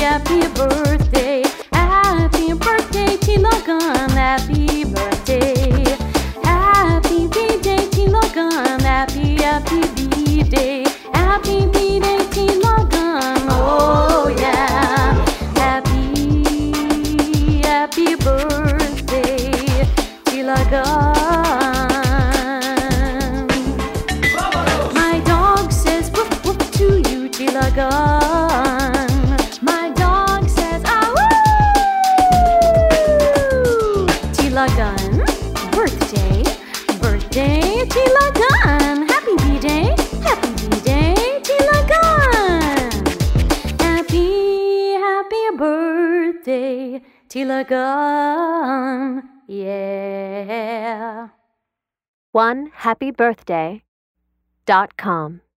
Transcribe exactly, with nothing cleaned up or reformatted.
happy birthday. Happy birthday, Tilagan. Happy birthday. Happy B-Day, Tilagan. Happy, happy B-Day. Happy B-Day, Tilagan. Oh yeah. Happy, happy birthday, Tilagan. My dog says woof woof to you, Tilagan. My dog says ah woo. Tilagan, birthday, birthday, Tilagan. Happy B-Day, happy B-Day, Tilagan. Happy, happy birthday, Tilagan. Yeah. one happy birthday dot com